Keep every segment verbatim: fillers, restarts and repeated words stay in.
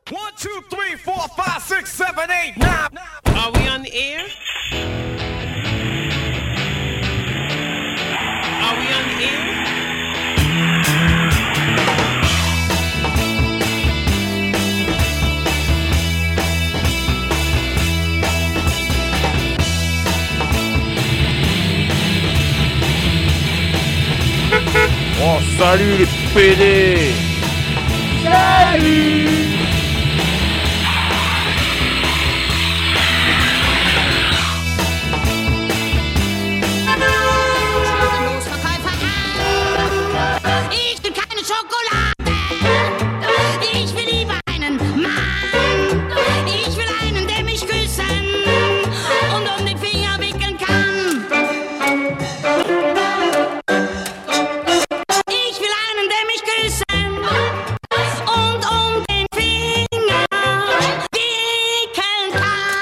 One, two, three, four, five, six, seven, eight, nine. Are we on the air? Are we on the air? Oh, salut les P D! Salut! Ich will keine Schokolade. Ich will lieber einen Mann. Ich will einen, der mich küssen und um den Finger wickeln kann. Ich will einen, der mich küssen und um den Finger wickeln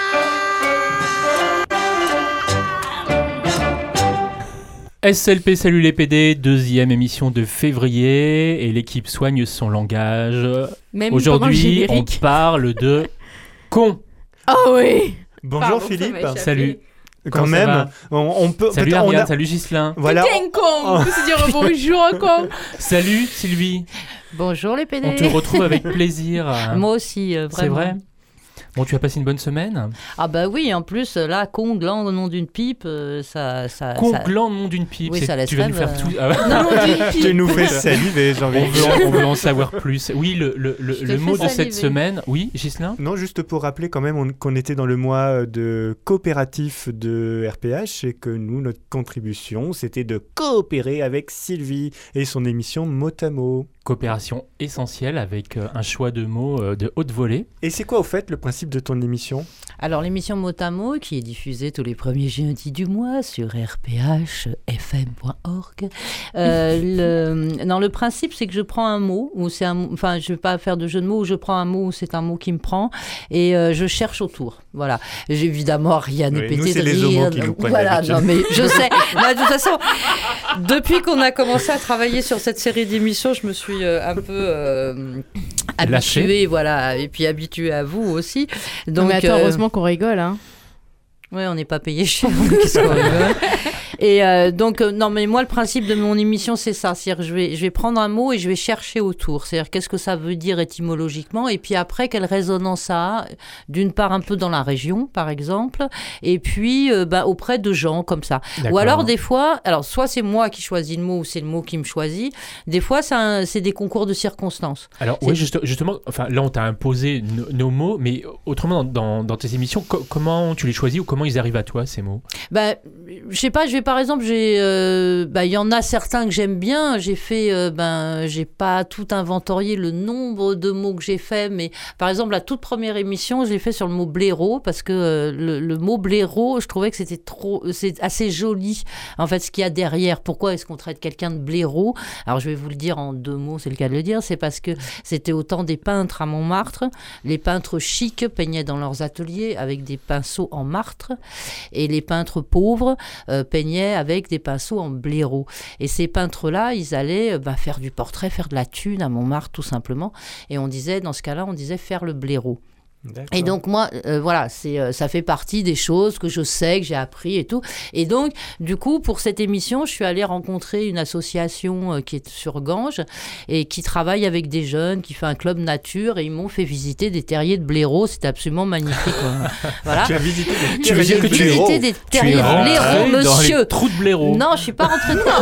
kann. S L P, salut les P D, deuxième émission de février et l'équipe soigne son langage. Même Aujourd'hui, on parle de con. Oh oui. Bonjour Pardon, ça Philippe. m'a échappé. Salut. Quand Comment ça même, va on, on peut. Salut peut-être- on Ariane, a- salut Ghislain. Voilà. T'es un con. On peut se dire bonjour con. Salut Sylvie. Bonjour les P D. On te retrouve avec plaisir. Moi aussi, euh, vraiment. C'est vrai. Bon, tu as passé une bonne semaine. Ah bah oui, en plus, là, con, gland au nom d'une pipe, euh, ça... ça Con, ça... gland, nom d'une pipe. Oui, c'est- ça laisse tu vas nous rêve, faire euh. tout. Ah ouais. Non, nom d'une pipe. Tu nous fais saliver, j'ai envie On de veut, dire. en, on veut en savoir plus. Oui, le, le, le, Je te le fais mot de cette saliver. semaine. Oui, Ghislain. Non, juste pour rappeler quand même on- qu'on était dans le mois de coopératif de R P H et que nous, notre contribution, c'était de coopérer avec Sylvie et son émission Mot à Mot. Coopération essentielle avec euh, un choix de mots euh, de haute volée. Et c'est quoi au fait le principe de ton émission ? Alors, l'émission Mot à Mot, qui est diffusée tous les premiers jeudis du mois sur r p h f m point org. Euh, le... Non, le principe, c'est que je prends un mot, ou c'est un... mot- enfin, je ne vais pas faire de jeu de mots, où je prends un mot où c'est un mot qui me prend, et euh, je cherche autour. Voilà. J'ai évidemment rien n'est Oui, pété nous, c'est de les rire. homos qui nous prennent Voilà, d'habitude. non, mais je sais. Non, de toute façon, depuis qu'on a commencé à travailler sur cette série d'émissions, je me suis euh, un peu euh, Lâché. habituée, voilà, et puis habituée à vous aussi. Donc, Donc, mais attends, euh, heureusement qu'on rigole. Hein. Ouais, on n'est pas payé cher, mais qu'est-ce qu'on rigole. Et euh, donc, euh, non, mais moi, le principe de mon émission, c'est ça. C'est-à-dire, je vais, je vais prendre un mot et je vais chercher autour. C'est-à-dire, qu'est-ce que ça veut dire étymologiquement? Et puis après, quelle résonance ça a? D'une part, un peu dans la région, par exemple, et puis euh, bah, auprès de gens comme ça. D'accord. Ou alors, des fois, alors soit c'est moi qui choisis le mot ou c'est le mot qui me choisit. Des fois, c'est, un- c'est des concours de circonstances. Alors, C'est- oui, juste- justement, enfin, là, on t'a imposé no- nos mots, mais autrement, dans, dans, dans tes émissions, co- comment tu les choisis ou comment ils arrivent à toi, ces mots? Bah, je sais pas, je vais par exemple, j'ai, euh, bah, il y en a certains que j'aime bien. J'ai fait, euh, ben, j'ai pas tout inventorié le nombre de mots que j'ai fait, mais par exemple, la toute première émission, je l'ai fait sur le mot blaireau parce que euh, le, le mot blaireau, je trouvais que c'était trop, c'est assez joli. En fait, ce qu'il y a derrière, pourquoi est-ce qu'on traite quelqu'un de blaireau? Alors, je vais vous le dire en deux mots, c'est le cas de le dire, c'est parce que c'était au temps des peintres à Montmartre. Les peintres chics peignaient dans leurs ateliers avec des pinceaux en martre. Et les peintres pauvres euh, peignaient avec des pinceaux en blaireau. Et ces peintres-là, ils allaient euh, bah, faire du portrait, faire de la thune à Montmartre, tout simplement. Et on disait, dans ce cas-là, on disait faire le blaireau. D'accord. Et donc moi, euh, voilà, c'est, euh, ça fait partie des choses que je sais, que j'ai appris et tout. Et donc, du coup, pour cette émission, je suis allée rencontrer une association euh, qui est sur Ganges et qui travaille avec des jeunes, qui fait un club nature, et ils m'ont fait visiter des terriers de blaireau. C'était absolument magnifique, quoi. Voilà. Tu as visité des Tu veux dire que J'ai tu es- visité des Tu terriers es de blaireau, rentré dans monsieur. les trous de blaireau. Non, je suis pas rentrée dedans.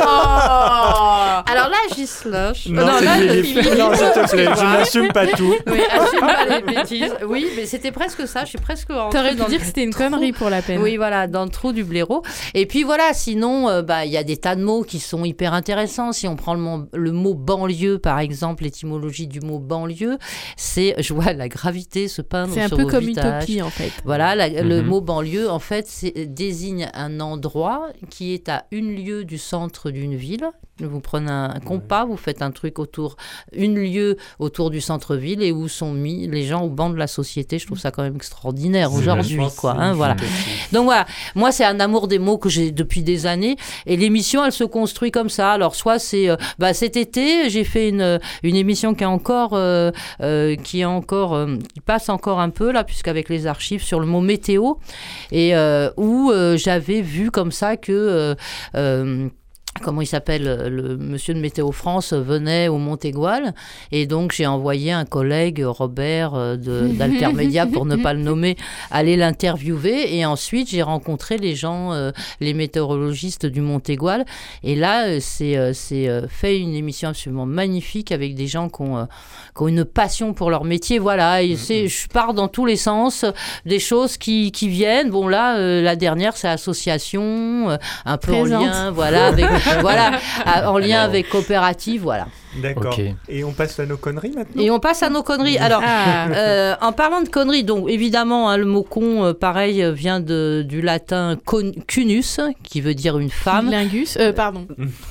Alors là, Ghislain. je- Non, non, c'est là, Philippe. Philippe. Non, s'il te plaît, je Excuse-moi. n'assume pas tout. Oui, assume pas les bêtises. Oui, mais c'était presque ça. Je suis presque rentrée T'aurais dans pu dire le que c'était une trou. connerie pour la peine. Oui, voilà, dans le trou du blaireau. Et puis voilà, sinon, euh, bah, il y a des tas de mots qui sont hyper intéressants. Si on prend le mot, le mot banlieue, par exemple, l'étymologie du mot banlieue, c'est, je vois la gravité se peindre C'est un sur peu vos comme visages. Utopie, en fait. Voilà, la- le Mhm. mot banlieue, en fait, c'est- désigne un endroit qui est à une lieue du centre d'une ville, Vous prenez un compas, vous faites un truc autour, une lieue autour du centre-ville et où sont mis les gens au banc de la société. Je trouve ça quand même extraordinaire C'est aujourd'hui, vachement quoi. Hein, voilà. significatif. Donc voilà, moi c'est un amour des mots que j'ai depuis des années et l'émission elle se construit comme ça. Alors soit c'est, euh, bah, cet été j'ai fait une, une émission qui est encore, euh, euh, qui est encore, euh, qui passe encore un peu là puisqu'avec les archives sur le mot météo et euh, où euh, j'avais vu comme ça que euh, euh, comment il s'appelle, le monsieur de Météo France venait au Montégoal et donc j'ai envoyé un collègue, Robert euh, de, d'Altermédia pour ne pas le nommer, aller l'interviewer et ensuite j'ai rencontré les gens, euh, les météorologistes du Montégoal et là euh, c'est, euh, c'est euh, fait une émission absolument magnifique avec des gens qui ont, euh, qui ont une passion pour leur métier, voilà, et c'est, je pars dans tous les sens, des choses qui, qui viennent, bon là euh, la dernière c'est association, euh, un peu Présente. en lien, voilà, avec voilà, en lien avec coopérative, voilà. D'accord. Ok. Et on passe à nos conneries maintenant. Et on passe à nos conneries. Alors, Ah. euh, en parlant de conneries, donc évidemment, hein, le mot con, euh, pareil, euh, vient de, du latin con- cunus, qui veut dire une femme. Lingus, euh, pardon.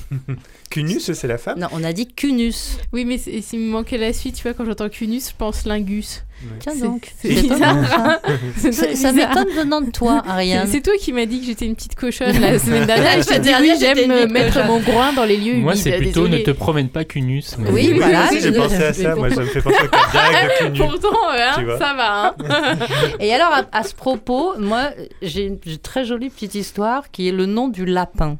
Cunus, c'est la femme. Non, on a dit cunus. Oui, mais c'est- s'il me manquait la suite, tu vois, quand j'entends cunus, je pense lingus. Tiens C'est- donc, c'est c'est étonnant, bizarre. ça. C'est C'est- très ça bizarre. m'étonne venant de toi, Ariane. C'est c'est toi qui m'as dit que j'étais une petite cochonne la semaine dernière. Et je t'ai dit Dernière, oui, j'étais j'aime une euh, petite mettre cochonne. mon groin dans les lieux humides. Moi, c'est plutôt Désolée. ne te promène pas cunus. mais- Oui, voilà. Moi aussi, j'ai pensé à ça. Moi, ça me fait penser au cadre direct de Cunus. Pourtant, hein, Tu vois. ça va. Hein. Et alors, à, à ce propos, moi, j'ai une j'ai une très jolie petite histoire qui est le nom du lapin.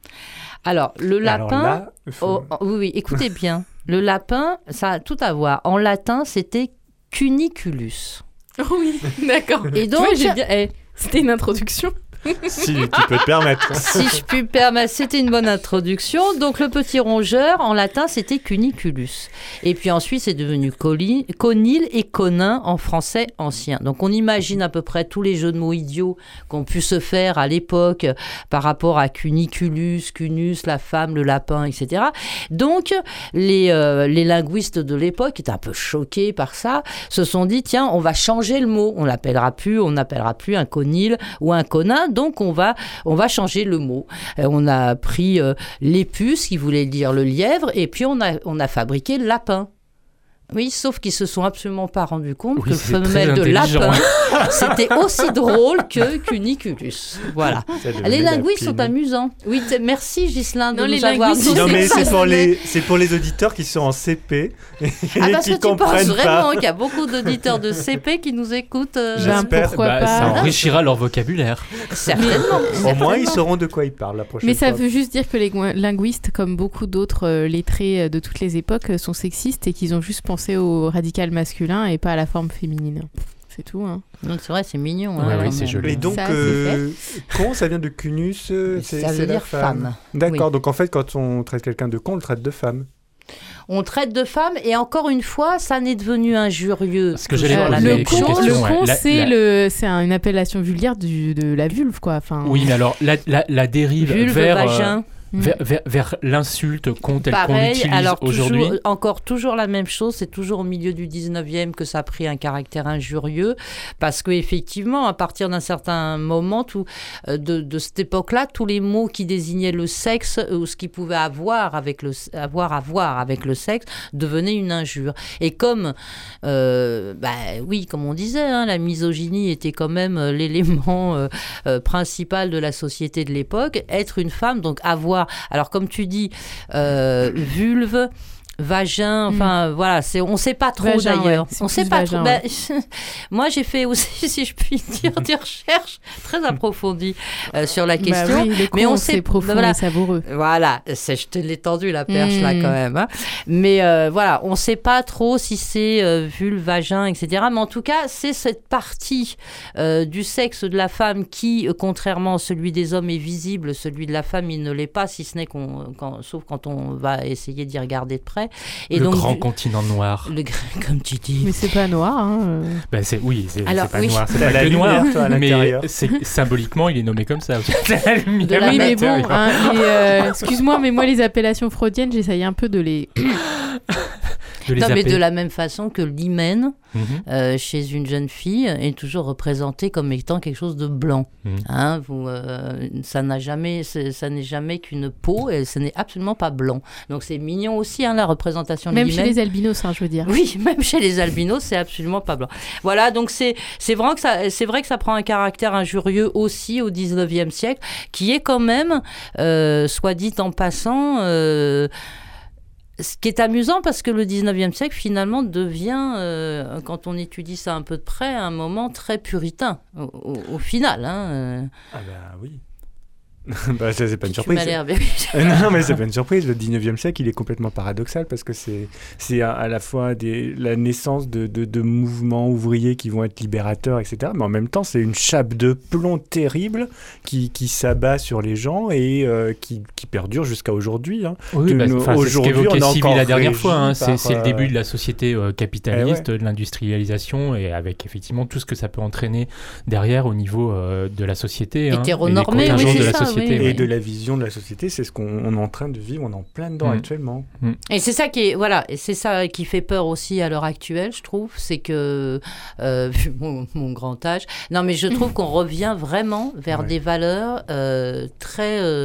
Alors, le Alors lapin... là, faut- Oh, oh, oui, oui, écoutez bien. Le lapin, ça a tout à voir. En latin, c'était cuniculus. Oui, d'accord. Et donc, Tu vois, j'ai bien... eh, c'était une introduction. Si tu peux te permettre. si je puis me permettre, c'était une bonne introduction. Donc, le petit rongeur, en latin, c'était cuniculus. Et puis ensuite, c'est devenu coli- conil et conin en français ancien. Donc, on imagine à peu près tous les jeux de mots idiots qu'ont pu se faire à l'époque par rapport à cuniculus, cunus, la femme, le lapin, et cetera. Donc, les, euh, les linguistes de l'époque, qui étaient un peu choqués par ça, se sont dit, tiens, on va changer le mot. On l'appellera plus, on n'appellera plus un conil ou un conin. Donc, on va, on va changer le mot. Euh, on a pris euh, l'épus, qui voulait dire le lièvre, et puis on a, on a fabriqué le lapin. Oui, sauf qu'ils se sont absolument pas rendus compte Oui, que c'est femelle très de intelligent. lapin, c'était aussi drôle que cuniculus. Voilà. Ça devenait Les la linguistes sont pine. amusants. Oui, t- merci Ghislain de Non, nous les avoir linguistes dit sont Non, mais ça. c'est pour, les, c'est pour les auditeurs qui sont en C P et Ah, parce qui que tu penses comprennent vraiment pas. qu'il y a beaucoup d'auditeurs de C P qui nous écoutent euh, Ben, J'espère. pourquoi Bah, ça pas. enrichira leur vocabulaire. certainement. Au moins, ils sauront de quoi ils parlent la prochaine Mais ça fois. veut juste dire que les gou- linguistes, comme beaucoup d'autres euh, lettrés euh, de toutes les époques, euh, sont sexistes et qu'ils ont juste pensé au radical masculin et pas à la forme féminine. C'est tout. Hein. Non, c'est vrai, c'est mignon. Ouais, hein, oui, quand c'est même. joli. Et donc, Ça, c'est euh, con, ça vient de cunus, euh, c'est, Ça c'est veut la dire femme. D'accord, Oui. donc en fait, quand on traite quelqu'un de con, on le traite de femme. On traite de femme et encore une fois, ça n'est devenu injurieux. Ce que j'allais sur poser la le comme con, question, le ouais. con La- c'est, la- le, c'est un- une appellation vulgaire du, de la vulve, quoi. Enfin, Oui, mais alors, la, la, la dérive Vulve, vers, euh, vagin. vers, vers, vers l'insulte con telle qu'on Pareil, l'utilise alors aujourd'hui. toujours, encore toujours la même chose, c'est toujours au milieu du dix-neuvième que ça a pris un caractère injurieux, parce qu'effectivement, à partir d'un certain moment, tout, euh, de, de cette époque-là, tous les mots qui désignaient le sexe ou ce qui pouvait avoir, avec le, avoir à voir avec le sexe devenaient une injure. Et comme, euh, bah, oui, comme on disait, hein, la misogynie était quand même euh, l'élément euh, euh, principal de la société de l'époque, être une femme, donc avoir alors, comme tu dis, euh, vulve, vagin, enfin, voilà, c'est, on ne sait pas trop Vagin, d'ailleurs. ouais, c'est on ne sait plus pas vagin, trop. Ben, moi, j'ai fait aussi, si je puis dire, des recherches très approfondies euh, sur la question. Bah oui, le mais con, on c'est sait- profond voilà. et savoureux. Voilà, c'est, je te l'ai tendu la perche là Mm. quand même. Hein. Mais euh, voilà, on ne sait pas trop si c'est euh, vulve, vagin, et cetera. Mais en tout cas, c'est cette partie euh, du sexe de la femme qui, euh, contrairement à celui des hommes, est visible. Celui de la femme, il ne l'est pas, si ce n'est qu'on, quand, sauf quand on va essayer d'y regarder de près. Et le donc, grand du- continent noir. le gra- comme tu dis. Mais c'est pas noir. Hein. euh. Ben, c'est, oui, c'est, Alors, c'est pas oui. noir. C'est T'as pas la que noir. lumière, toi, à Mais l'intérieur. c'est, symboliquement, il est nommé comme ça. La lumière De la Oui, à mais bon, l'intérieur. hein, les, euh, excuse-moi, mais moi, les appellations freudiennes, j'essaye un peu de les. de les Non, mais zapper. de la même façon que l'hymen, Mhm. euh, chez une jeune fille, est toujours représenté comme étant quelque chose de blanc. Mhm. Hein, vous, euh, ça n'a jamais, c'est- ça n'est jamais qu'une peau et ce n'est absolument pas blanc. Donc c'est mignon aussi, hein, la représentation Même de chez l'hymen. les albinos, hein, je veux dire. Oui, même chez les albinos, c'est absolument pas blanc. Voilà, donc c'est c'est vrai que ça c'est vrai que ça prend un caractère injurieux aussi au dix-neuvième siècle, qui est quand même, euh, soit dit en passant. Euh, Ce qui est amusant parce que le dix-neuvième siècle finalement devient, euh, quand on étudie ça un peu de près, un moment très puritain au, au- au final. Hein, euh. Ah bah oui. Bah, ça, c'est pas une Tu surprise. m'as l'air- Euh, non, mais c'est pas une surprise. Le dix-neuvième siècle, il est complètement paradoxal parce que c'est, c'est à, à la fois des, la naissance de, de, de mouvements ouvriers qui vont être libérateurs, et cetera. Mais en même temps, c'est une chape de plomb terrible qui, qui s'abat sur les gens et euh, qui, qui perdure jusqu'à aujourd'hui. Hein. Oui, Que bah, nous, enfin, c'est ce aujourd'hui, qu'évoquait on est Sylvie encore la dernière régi fois. hein. C'est, par, c'est le euh, début de la société euh, capitaliste, Eh ouais. de l'industrialisation, et avec effectivement tout ce que ça peut entraîner derrière au niveau euh, de la société. hein, Hétéronormé, et des contingents oui, de c'est la ça, société. oui, Et oui. de la vision de la société, c'est ce qu'on on est en train de vivre, on est en plein dedans Mm. actuellement. Et c'est ça qui est, voilà, et c'est ça qui fait peur aussi à l'heure actuelle, je trouve, c'est que, euh, vu mon, mon grand âge, non mais je trouve qu'on revient vraiment vers Ouais. des valeurs euh, très, euh,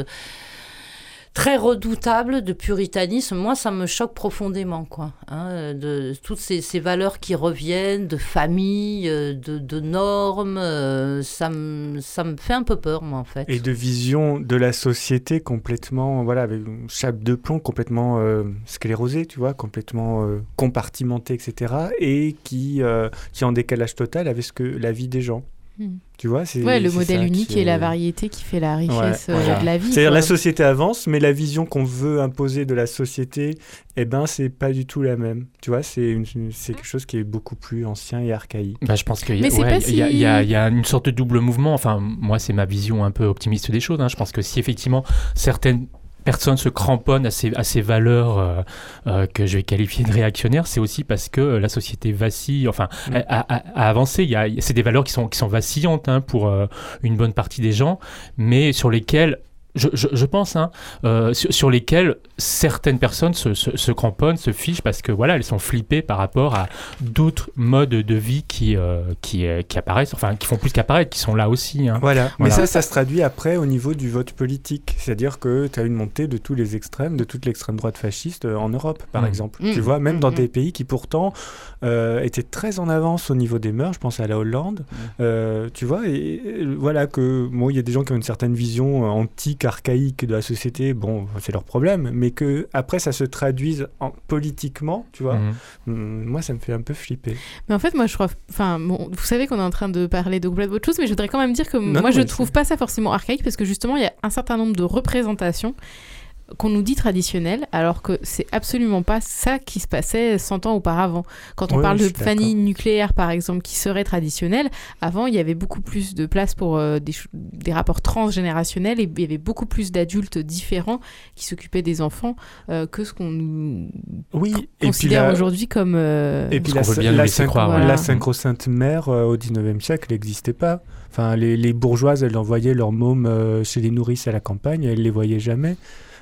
très redoutables de puritanisme. Moi, ça me choque profondément, quoi. Hein, de toutes ces, ces valeurs qui reviennent, de famille, euh, de, de normes, euh, ça me, ça me fait un peu peur, moi, en fait. Et de vision de la société complètement, voilà, avec une chape de plomb complètement euh, sclérosée, tu vois, complètement euh, compartimentée, et cetera. Et qui, euh, qui est en décalage total avec ce que, la vie des gens. Mm. Tu vois, c'est, Ouais, le c'est modèle ça unique qui et est- la variété qui fait la richesse Ouais, euh, voilà. de la vie. C'est-à-dire quoi. la société avance, mais la vision qu'on veut imposer de la société, eh ben, c'est pas du tout la même. Tu vois, c'est, une- c'est quelque chose qui est beaucoup plus ancien et archaïque. Bah, je pense qu'il y a, Mais c'est ouais, pas il y a- si- il y a- il y a une sorte de double mouvement. Enfin, moi, c'est ma vision un peu optimiste des choses. hein. Je pense que si effectivement certaines personnes se cramponnent à ces, à ces valeurs euh, euh, que je vais qualifier de réactionnaires, c'est aussi parce que euh, la société vacille, enfin, Mm. a, a- a avancé. Il y a, c'est des valeurs qui sont, qui sont vacillantes hein, pour euh, une bonne partie des gens, mais sur lesquelles Je, je, je pense, hein, euh, sur, sur lesquelles certaines personnes se, se, se cramponnent, se fichent parce que voilà, elles sont flippées par rapport à d'autres modes de vie qui, euh, qui, euh, qui apparaissent, enfin qui font plus qu'apparaître, qui sont là aussi. Hein. Voilà. Mais Voilà. ça, ça se traduit après au niveau du vote politique. C'est-à-dire que tu as une montée de tous les extrêmes, de toute l'extrême droite fasciste euh, en Europe, par Mmh. exemple. Mmh. Tu vois, même dans Mmh. des pays qui pourtant euh, étaient très en avance au niveau des mœurs, je pense à la Hollande. Euh, tu vois, et, et voilà que bon, il y a des gens qui ont une certaine vision euh, antique, archaïque de la société. Bon, c'est leur problème, mais que après ça se traduise en, politiquement, tu vois. Mmh. Hum, moi, ça me fait un peu flipper. Mais en fait, moi, je crois. Enfin, bon, vous savez qu'on est en train de parler de complètement autre chose, mais je voudrais quand même dire que Non, moi, je mais trouve c'est- pas ça forcément archaïque parce que justement, il y a un certain nombre de représentations qu'on nous dit traditionnelles, alors que c'est absolument pas ça qui se passait cent ans auparavant. Quand on Ouais, parle je de suis famille d'accord. nucléaire, par exemple, qui serait traditionnelle, avant, il y avait beaucoup plus de place pour euh, des, ch- des rapports transgénérationnels et il y avait beaucoup plus d'adultes différents qui s'occupaient des enfants euh, que ce qu'on nous Oui, et puis considère la, aujourd'hui comme... euh, et puis Ce la, qu'on veut bien nous la, laisser synch- croire, ouais. la synchro-sainte mère euh, au dix-neuvième siècle n'existait pas. Enfin, les, les bourgeoises, elles envoyaient leurs mômes euh, chez les nourrices à la campagne, elles les voyaient jamais.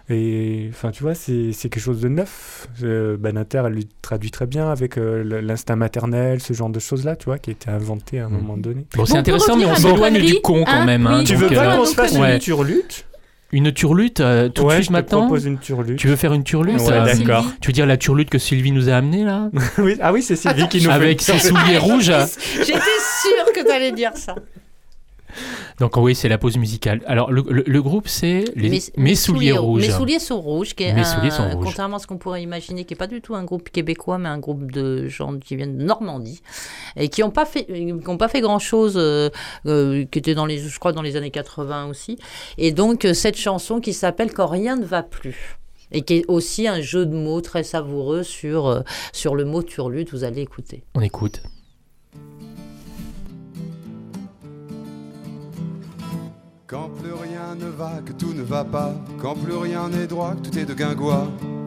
Et enfin, tu vois, c'est, c'est quelque chose de neuf. Euh, Banninter, elle le traduit très bien avec euh, le- l'instinct maternel, ce genre de choses-là, tu vois, qui a été inventé à un Mhm. moment donné. Bon, c'est Bon, intéressant, pour mais on revenir à nos s'éloigne du conneries, con quand hein, même. hein, oui. Tu donc, veux pas euh, qu'on se fasse ouais. une turlute? Une turlute euh, tout Ouais, de je suite te maintenant propose une turlute. Tu veux faire une turlute Ouais, euh, d'accord. Tu veux dire la turlute que Sylvie nous a amenée là Oui, ah oui, c'est Sylvie qui nous Avec fait ses souliers rouges. J'étais sûre que tu allais dire ça. Donc oui, c'est la pause musicale. Alors le, le- le groupe c'est les, mes, mes souliers rouges. Mes souliers sont rouges, qui est Mes un- souliers sont rouges. contrairement à ce qu'on pourrait imaginer, qui n'est pas du tout un groupe québécois, mais un groupe de gens qui viennent de Normandie et qui n'ont pas fait, qui ont pas fait grand chose, euh, euh, qui était dans les, je crois, dans les années quatre-vingts aussi. Et donc euh, cette chanson qui s'appelle Quand rien ne va plus. Et qui est aussi un jeu de mots très savoureux sur, euh, sur le mot turlute, vous allez écouter. On écoute. Quand plus rien ne va, que tout ne va pas, quand plus rien n'est droit, que tout est de guingois.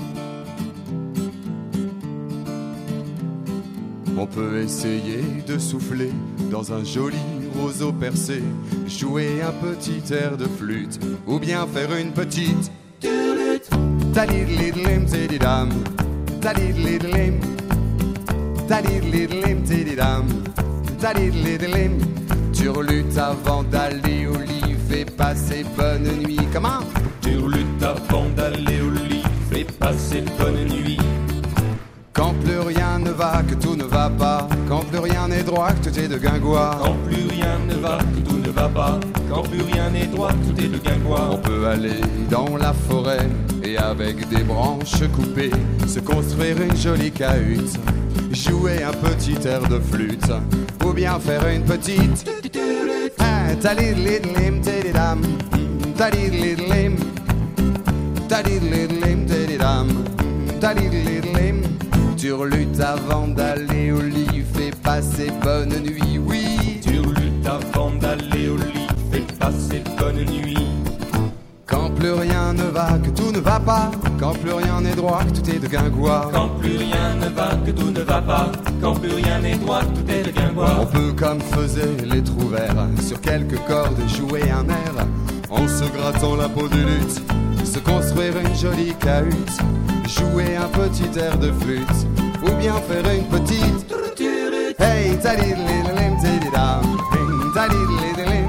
On peut essayer de souffler dans un joli roseau percé, jouer un petit air de flûte, ou bien faire une petite turlute. Talidlidlim, zedidam, talidlidlim, Tadidlidim, tididam. Tadidlidim. Turlute avant d'aller au lit, fais passer bonne nuit. Comment? Turlute avant d'aller au lit, fais passer bonne nuit. Quand plus rien ne va, que tout ne va pas. Quand plus rien n'est droit, que tout est de guingois. Quand plus rien ne va, que tout ne va pas. Quand plus rien n'est droit, tout est de guingois. On peut aller dans la forêt et avec des branches coupées se construire une jolie cahute, jouer un petit air de flûte ou bien faire une petite talidlidlim tididam, talidlidlim, talidlidlim tididam, talidlidlim. Turlute avant d'aller au lit, fais passer bonne nuit, oui. Turlute avant d'aller au lit, fais passer bonne nuit. Quand plus rien ne va, que tout ne va pas. Quand plus rien n'est droit, que tout est de guingois. Quand plus rien ne va, que tout ne va pas. Quand plus rien n'est droit, tout est de guingois. On peut, comme faisaient les trouvères, sur quelques cordes jouer un air, en se grattant la peau du luth, se construire une jolie cahute, jouer un petit air de flûte, ou bien faire une petite hey talidlidim tididam, hey talidlidim,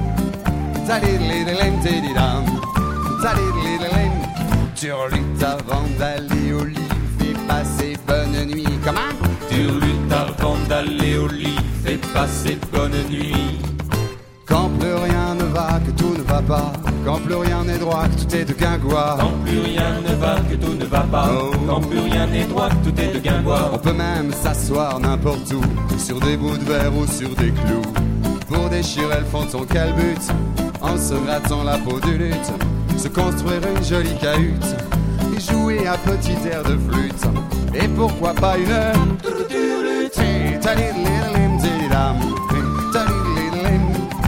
talidlidim tididam, talidlidim. Turlute avant d'aller au lit, fais passer bonne nuit. Comment? Turlute avant d'aller au lit, fais passer bonne nuit. Quand plus rien ne va, que tout ne va pas. Quand plus rien n'est droit, que tout est de guingois. Quand plus rien ne va, que tout ne va pas. Oh. Quand plus rien n'est droit, que tout est de guingois. On peut même s'asseoir n'importe où, sur des bouts de verre ou sur des clous, pour déchirer le fond de son calbut, en se grattant la peau du luth, se construire une jolie cahute, et jouer un petit air de flûte, et pourquoi pas une heure. Hey, talidlidim tididam, hey, talidlidim,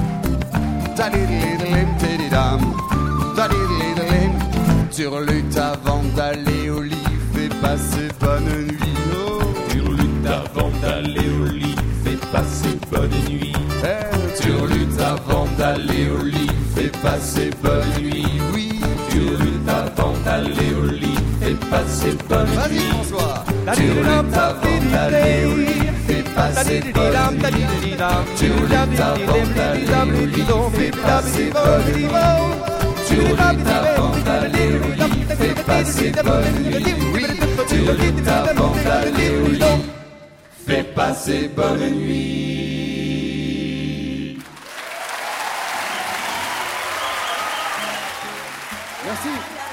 talidlidim tididam, talidlidim. Turlute avant d'aller au lit, fais passer bonne nuit. Oh. Turlute avant d'aller au lit, fais passer bonne nuit. Hey, Turlute avant d'aller au lit, fais passer bonne nuit. oui. Turlute avant d'aller au lit, fais passer bonne Vas-y nuit. François. Turlute avant d'aller au lit, fais passer bonne nuit. Turlute avant d'aller au lit, fais passer bonne nuit. Turlute avant d'aller au lit, fais passer bonne nuit. Oui, turlute avant d'aller au lit, fais passer bonne nuit. Merci.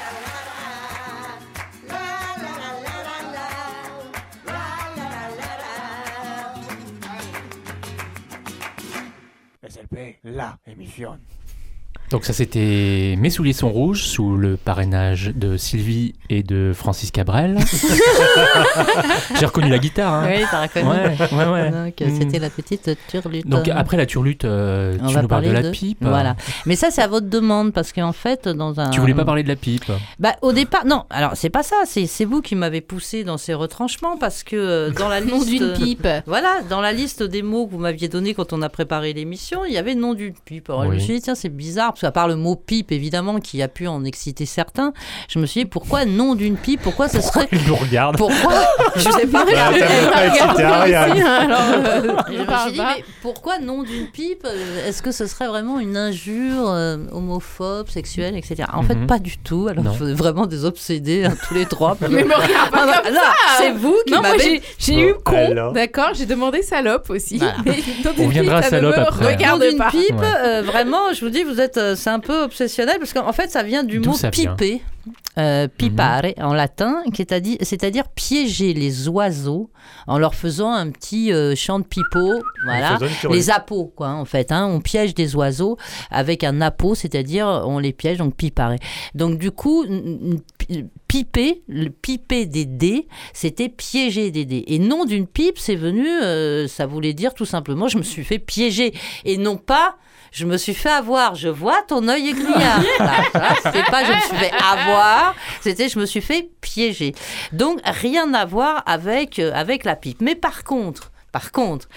S L P, la émission. Donc ça c'était Mes souliers sont rouges sous le parrainage de Sylvie et de Francis Cabrel. J'ai reconnu la guitare. Hein. Oui, t'as reconnu. Ouais, ouais, ouais. Donc, Mm. c'était la petite turlute. Donc après la turlute, euh, On tu va nous parles de parler la pipe. Voilà. Mais ça, c'est à votre demande, parce qu'en fait, dans un... Tu voulais pas parler de la pipe? Bah, au départ, non. Alors, c'est pas ça. C'est, c'est vous qui m'avez poussé dans ces retranchements, parce que euh, dans la Nom liste... d'une pipe. Voilà, dans la liste des mots que vous m'aviez donné quand on a préparé l'émission, il y avait nom d'une pipe. Alors, Oui. je me suis dit, tiens, c'est bizarre, parce qu'à part le mot pipe, évidemment, qui a pu en exciter certains, je me suis dit, pourquoi nom d'une pipe? Pourquoi ce serait... Il nous regarde. Pourquoi? Je sais pas. Ouais, ça veut pas exciter à rien. Aussi, hein, alors, euh, Je je me parle suis dit, pas. mais pourquoi nom d'une pipe? Euh, Est-ce que ce serait vraiment une injure euh, homophobe, sexuelle, et cetera. En fait, Mhm. pas du tout. Alors, Non. vous êtes vraiment des obsédés, hein, tous les trois. Mais me regarde pas Ah, comme là, ça. c'est vous qui Non, moi m'avez... j'ai, j'ai Bon, eu con, alors. d'accord. J'ai demandé salope aussi. Voilà. Mais nom d'une On viendra à pipe, ça salope ne me après. Nom Regarde d'une pas. pipe, Ouais. euh, vraiment, je vous dis, vous êtes, euh, c'est un peu obsessionnel, parce qu'en fait, ça vient du D'où mot ça vient piper. Euh, pipare en latin, qui est à dire, c'est-à-dire piéger les oiseaux en leur faisant un petit euh, chant de pipeau, voilà, faisant une turlute. les appos, quoi, en fait. Hein. On piège des oiseaux avec un appôt, c'est-à-dire on les piège, donc pipare. Donc du coup, n- n- pi- piper, le piper des dés, c'était piéger des dés. Et nom d'une pipe, c'est venu, euh, ça voulait dire tout simplement, je me suis fait piéger, et non pas je me suis fait avoir, je vois ton œil aiguillard. Voilà, voilà, c'était pas je me suis fait avoir, c'était je me suis fait piéger. Donc rien à voir avec, euh, avec la pipe. Mais par contre, par contre,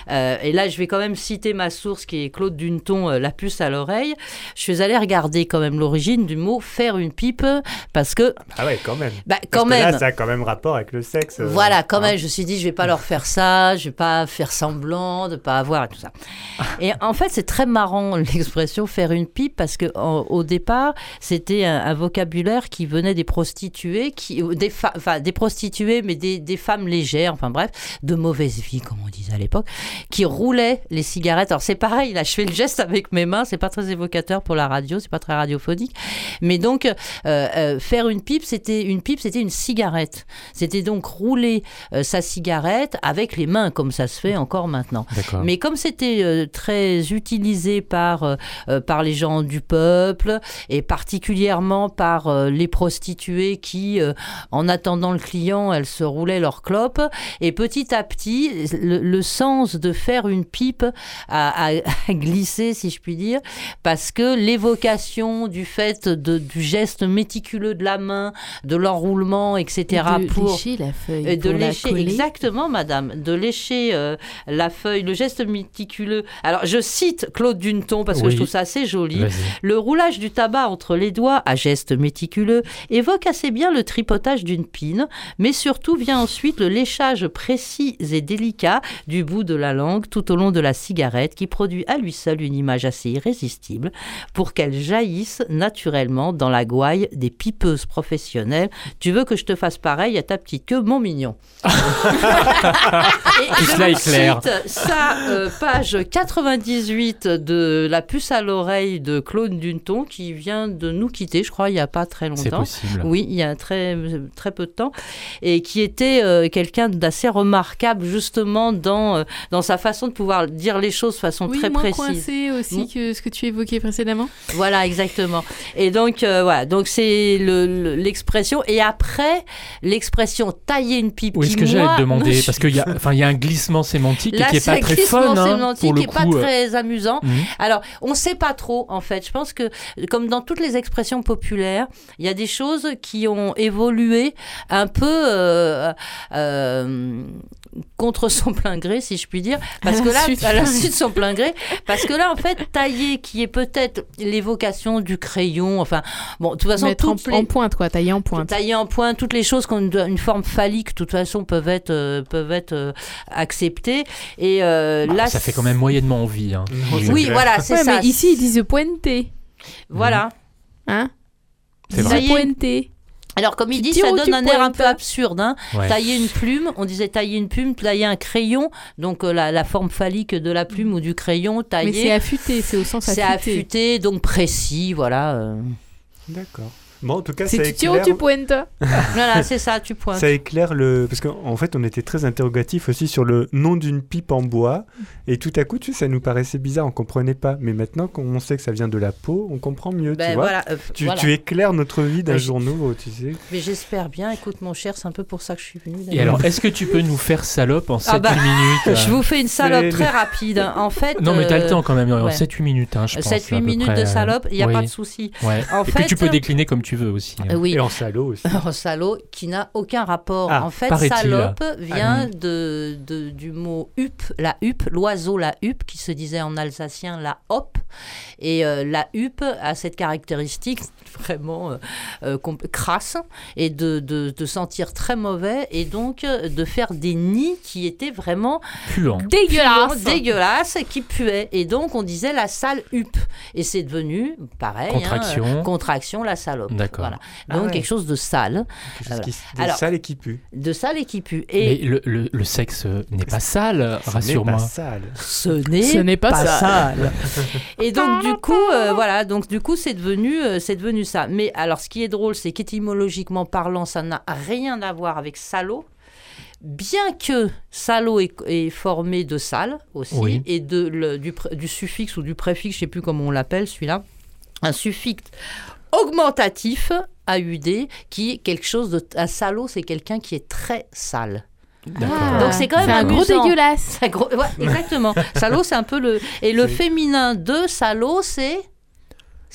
Euh, et là, je vais quand même citer ma source qui est Claude Duneton, euh, La puce à l'oreille. Je suis allée regarder quand même l'origine du mot faire une pipe parce que. Ah ouais, quand même. Bah, Parce quand que même. là, ça a quand même rapport avec le sexe. euh, Voilà, quand hein. même, je me suis dit, je vais pas leur faire ça, je vais pas faire semblant de pas avoir et tout ça. Et en fait, c'est très marrant l'expression faire une pipe parce que en- au départ, c'était un, un vocabulaire qui venait des prostituées, qui, des, fa- enfin, des prostituées, mais des, des femmes légères, enfin bref, de mauvaise vie, comme on disait à l'époque, qui roulaient les cigarettes. Alors c'est pareil, là, je fais le geste avec mes mains, c'est pas très évocateur pour la radio, c'est pas très radiophonique, mais donc euh, euh, faire une pipe, c'était une pipe, c'était une cigarette. C'était donc rouler euh, sa cigarette avec les mains, comme ça se fait encore maintenant. D'accord. Mais comme c'était euh, très utilisé par, euh, euh, par les gens du peuple et particulièrement par euh, les prostituées qui, euh, en attendant le client, elles se roulaient leur clope. Et petit à petit, le, le sens de faire une pipe a, a- a glissé, si je puis dire, parce que l'évocation du fait de, du geste méticuleux de la main, de l'enroulement, et cetera. De pour lécher la feuille. et de pour la lécher, coller. exactement, madame, de lécher euh, la feuille, le geste méticuleux. Alors, je cite Claude Duneton parce que Oui. je trouve ça assez joli. Vas-y. Le roulage du tabac entre les doigts à geste méticuleux évoque assez bien le tripotage d'une pine, mais surtout vient ensuite le léchage précis et délicat du bout de la langue tout au long de la cigarette qui produit à lui seul une image assez irrésistible pour qu'elle jaillisse naturellement dans la gouaille des pipeuses professionnelles. Tu veux que je te fasse pareil à ta petite queue, mon mignon. Et Tout je cela vous est clair. cite ça, euh, page quatre-vingt-dix-huit de La puce à l'oreille de Claude Duneton, qui vient de nous quitter, je crois, il n'y a pas très C'est longtemps. possible. Oui, il y a très, très peu de temps. Et qui était euh, quelqu'un d'assez remarquable, justement, dans, euh, dans sa façon de pouvoir dire les choses de façon Oui, très moins précise. coincé aussi Mm. que ce que tu évoquais précédemment. Voilà, exactement. Et donc, euh, voilà, donc c'est le- le- l'expression. Et après, l'expression tailler une pipe. Oui, qui, ce que j'allais moi, te demander, me- parce qu'il y a, enfin, il y a un glissement sémantique et Là, qui est c'est pas un très glissement fun, hein, sémantique pour le qui est pas coup. euh. très amusant. Mhm. Alors, on ne sait pas trop, en fait. Je pense que, comme dans toutes les expressions populaires, il y a des choses qui ont évolué un peu euh, euh, contre son plein gré, si je puis dire. Parce À que là, l'insu de à son- l'insu de son plein gré, parce que là, en fait, tailler, qui est peut-être l'évocation du crayon, enfin, bon, de toute façon, Mettre en, toutes les... en pointe, quoi, tailler en pointe. Tailler en point, toutes les choses qui ont une, une forme phallique, de toute façon, peuvent être, euh, peuvent être euh, acceptées. Et euh, Bah, là, ça fait quand même moyennement envie. Hein. Oui, voilà, c'est Ouais, ça. mais ici, ils disent pointer. Voilà. Hein C'est Ils vrai. disent pointer. Alors, comme il Tu dit, tires ça ou donne tu un air un pointes peu absurde. Hein. Ouais. Tailler une plume, on disait tailler une plume, tailler un crayon, donc euh, la, la forme phallique de la plume ou du crayon, Mais c'est tailler. affûté, c'est au sens C'est affûté. affûté, donc précis, voilà. euh. D'accord. Bon, en tout cas, ça C'est tu tires ou éclaire, tu pointes. Voilà, c'est ça, tu pointes. ça éclaire le... Parce qu'en fait, on était très interrogatif aussi sur le nom d'une pipe en bois. Et tout à coup, tu sais, ça nous paraissait bizarre, on comprenait pas. Mais maintenant qu'on sait que ça vient de la peau, on comprend mieux, Ben, tu vois. voilà, euh, Tu, voilà. tu éclaires notre vie d'un Ouais, je- jour nouveau, tu sais. Mais j'espère bien. Écoute, mon cher, c'est un peu pour ça que je suis venue. Et alors, est-ce que tu peux nous faire salope en sept huit bah, minutes euh Je vous fais une salope C'est- très rapide. hein. En fait, Non, mais t'as le euh, temps quand même, en ouais. sept huit minutes, hein, je pense. sept huit à peu minutes près. de salope, il n'y a Oui. pas de souci. Ouais. En Et fait, puis tu peux décliner comme tu veux aussi. hein. Euh, oui. Et en salaud aussi. En salaud, qui n'a aucun rapport. Ah, en fait, paraît-il. salope vient Ah, de, de- du mot huppe, la huppe, l'oiseau la huppe, qui se disait en alsacien la hoppe. Et euh, la huppe a cette caractéristique vraiment euh, euh, comp- crasse et de, de, de sentir très mauvais et donc euh, de faire des nids qui étaient vraiment Puant. Dégueulasse. puants, dégueulasses, qui puaient. Et donc on disait la sale huppe. Et c'est devenu pareil. hein, Contraction. euh, contraction, la salope. D'accord. Voilà. Ah Donc ouais. quelque chose de sale. Quelque chose Voilà. qui, de Alors- sale et qui pue. De sale et qui pue. Mais Et le, le, le sexe euh, n'est pas sale, Ce n'est rassure-moi. pas sale. ce n'est Ce n'est pas sale. Et donc du coup, euh, voilà, donc du coup c'est devenu, euh, c'est devenu ça. Mais alors ce qui est drôle, c'est qu'étymologiquement parlant, ça n'a rien à voir avec salaud. Bien que salaud est, est formé de sale aussi, Oui. et de, le- du, pr- du suffixe ou du préfixe, je ne sais plus comment on l'appelle celui-là, un suffixe augmentatif, A U D, qui est quelque chose de... Un salaud, c'est quelqu'un qui est très sale. D'accord. Ah, Donc c'est quand même un gros amusant. dégueulasse. C'est gros- ouais, exactement. Salaud, c'est un peu le... Et le C'est- féminin de salaud, c'est...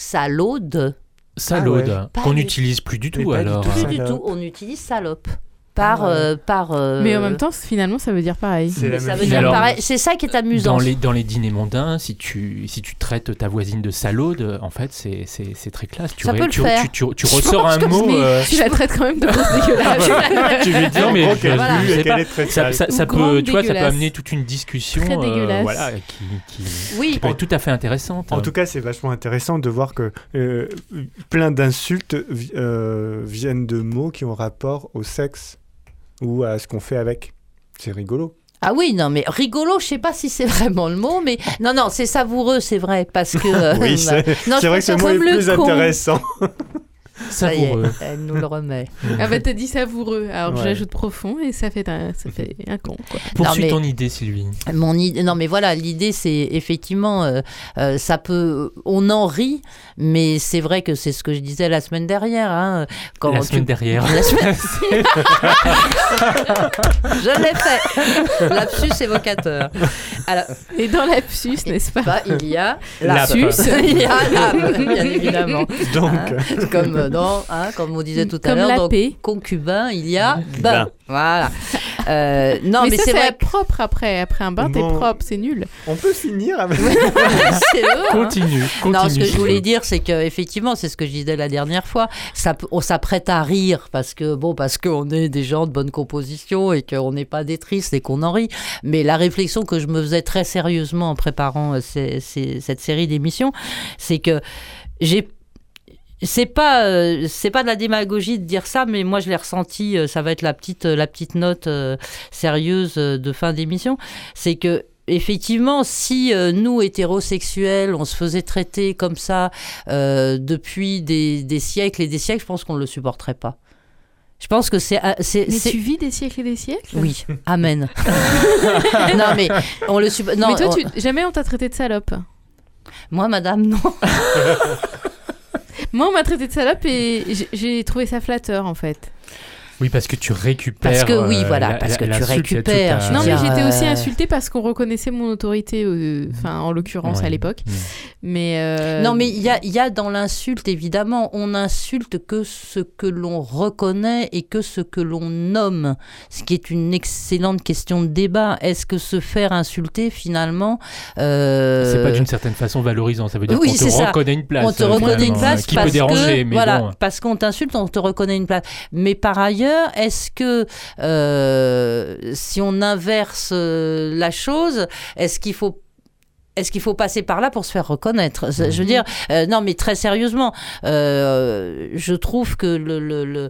Salaude. Salaude, Ah ouais. Pas qu'on du- n'utilise plus du Mais tout pas du alors. tout. Plus du Salope. tout, on utilise salope. par... Ouais. euh, par euh, Mais en même temps, finalement, ça veut dire pareil. C'est la ça même veut chose. dire Alors, pareil. C'est ça qui est amusant. Dans les, dans les dîners mondains, si tu, si tu traites ta voisine de salaude, en fait, c'est, c'est, c'est très classe. Tu, Ça ré- peut le tu, faire. tu, tu, tu Je ressors pense un que- mot. mais euh, Tu la traites quand même de grosse dégueulasse. tu lui dis, non, mais En gros, je, qu'elle voilà. pue je et sais qu'elle pas. est très Ça, sale. ça, ça Ou peut, grande tu vois, ça peut dégueulasse. amener toute une discussion, Très euh, dégueulasse. voilà, qui, qui, Oui. qui peut être tout à fait intéressante. En tout cas, c'est vachement intéressant de voir que euh, plein d'insultes vi- euh, viennent de mots qui ont rapport au sexe ou à ce qu'on fait avec. C'est rigolo. Ah oui, non, mais rigolo, je sais pas si c'est vraiment le mot, mais non, non, c'est savoureux, c'est vrai, parce que... euh, Oui, bah, c'est non, c'est je vrai que ce préfère mot est comme le plus con. intéressant. Ça y est, Savoureux. elle nous le remet. Ah bah t'as dit savoureux, alors Ouais. j'ajoute profond et ça fait un, ça fait un con quoi. Poursuis mais- ton idée, Sylvie. Mon idée, non mais voilà, l'idée c'est effectivement, euh, euh, ça peut, on en rit, mais c'est vrai que c'est ce que je disais la semaine dernière. Hein, quand La tu- semaine dernière. La semaine- je l'ai fait. Lapsus évocateur. Alors, Et dans lapsus, n'est-ce pas? bah, il y a Lap. lapsus, il y a lap, bien évidemment. Donc, Hein, comme euh, dans, hein, comme on disait tout à Comme l'heure, la dans paix. concubin, il y a bain. Bain. Voilà. Euh, non, mais, mais, ça, c'est c'est vrai. propre après. Après un bain, t'es Bon. propre, c'est nul. on peut finir avec... C'est eux, hein. Continue, continue. Non, ce que je Sylvie. voulais dire, c'est qu'effectivement, c'est ce que je disais la dernière fois, ça, peut- on s'apprête à rire parce que, bon, parce qu'on est des gens de bonne composition et qu'on n'est pas des tristes et qu'on en rit. Mais la réflexion que je me faisais très sérieusement en préparant euh, ces- ces- cette série d'émissions, c'est que j'ai c'est pas euh, c'est pas de la démagogie de dire ça, mais moi je l'ai ressenti. euh, ça va être la petite la petite note euh, sérieuse euh, de fin d'émission. C'est que effectivement, si euh, nous hétérosexuels, on se faisait traiter comme ça euh, depuis des, des siècles et des siècles, je pense qu'on ne le supporterait pas. Je pense que c'est euh, c'est Mais c'est- tu vis des siècles et des siècles. oui, amen. Non mais on le supporte. Non, mais toi, on- tu... jamais on t'a traité de salope. moi madame non. Moi, on m'a traité de salope et j'ai- j'ai trouvé ça flatteur en fait. Oui, parce que tu récupères. Parce que oui, euh, voilà, la- parce la- que tu l'insulte, récupères, c'est tout je à- Non, veux mais dire, j'étais aussi euh, insultée parce qu'on reconnaissait mon autorité, euh, enfin en l'occurrence Ouais. à l'époque. Mm. Mais euh, Non, mais il y a, il y a dans l'insulte, évidemment, on insulte que ce que l'on reconnaît et que ce que l'on nomme, ce qui est une excellente question de débat. Est-ce que se faire insulter, finalement... euh, C'est pas d'une certaine façon valorisant. Ça veut dire Oui, qu'on c'est te ça. reconnaît une place. On te euh, reconnaît une finalement, place euh, qui parce peut déranger, que, mais voilà, bon. parce qu'on t'insulte, on te reconnaît une place. Mais par ailleurs, est-ce que euh, si on inverse euh, la chose, est-ce qu'il faut est-ce qu'il faut passer par là pour se faire reconnaître? Je veux dire, euh, non, mais très sérieusement, euh, je trouve que le, le, le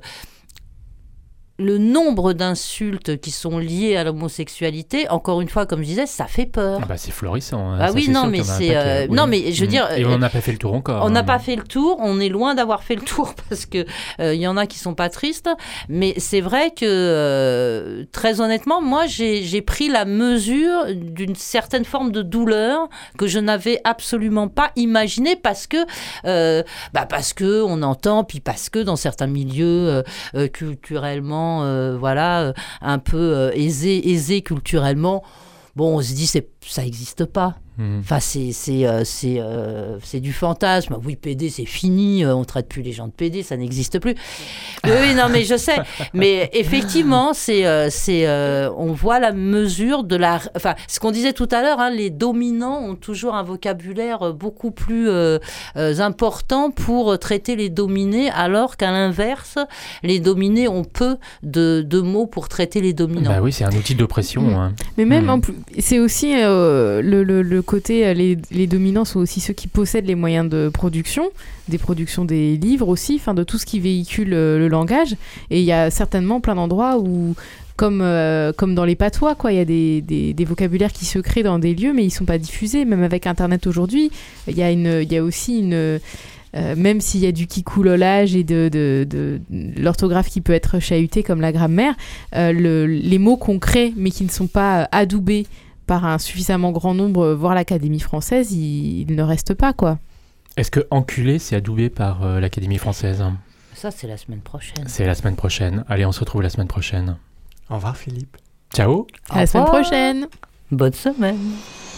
le nombre d'insultes qui sont liées à l'homosexualité, encore une fois, comme je disais, ça fait peur. Ah bah, c'est florissant. hein. Ah Ça, oui, c'est non, sûr mais qu'il y en a un c'est, paquet, euh, oui. non, mais je veux Mm. dire, Et euh, on n'a pas fait le tour encore. On n'a hein. pas fait le tour, on est loin d'avoir fait le tour parce que euh, il y en a qui sont pas tristes, mais c'est vrai que euh, très honnêtement, moi j'ai j'ai pris la mesure d'une certaine forme de douleur que je n'avais absolument pas imaginée parce que euh, bah parce que on entend, puis parce que dans certains milieux euh, euh, culturellement euh, voilà euh, un peu euh, aisés aisés culturellement, bon on se dit c'est ça n'existe pas. Mhm. Enfin, c'est, c'est, euh, c'est, euh, c'est du fantasme. Oui, P D, c'est fini. euh, on ne traite plus les gens de P D, ça n'existe plus. Oui, oui, non, mais je sais. Mais effectivement, c'est, euh, c'est, euh, on voit la mesure de la... Enfin, ce qu'on disait tout à l'heure, hein, les dominants ont toujours un vocabulaire beaucoup plus euh, euh, important pour traiter les dominés, alors qu'à l'inverse, les dominés ont peu de, de mots pour traiter les dominants. Bah oui, c'est un outil d'oppression. Mm. hein. Mais même Mm. en plus, c'est aussi euh, le, le, le côté, euh, les, les dominants sont aussi ceux qui possèdent les moyens de production, des productions des livres aussi, enfin de tout ce qui véhicule euh, le langage. Et il y a certainement plein d'endroits où, comme, euh, comme dans les patois, quoi, il y a des, des, des vocabulaires qui se créent dans des lieux, mais ils sont pas diffusés. Même avec Internet aujourd'hui, il y a une, il y a aussi une euh, même s'il y a du kikoulolage et de, de, de, de l'orthographe qui peut être chahutée comme la grammaire, euh, le, les mots qu'on crée mais qui ne sont pas euh, adoubés par un suffisamment grand nombre, voire l'Académie française, ils, ils ne restent pas, quoi. Est-ce que enculé, c'est adoubé par euh, l'Académie française? Ça, c'est la semaine prochaine. C'est la semaine prochaine. Allez, on se retrouve la semaine prochaine. Au revoir, Philippe. Ciao. À la semaine prochaine. Bonne semaine.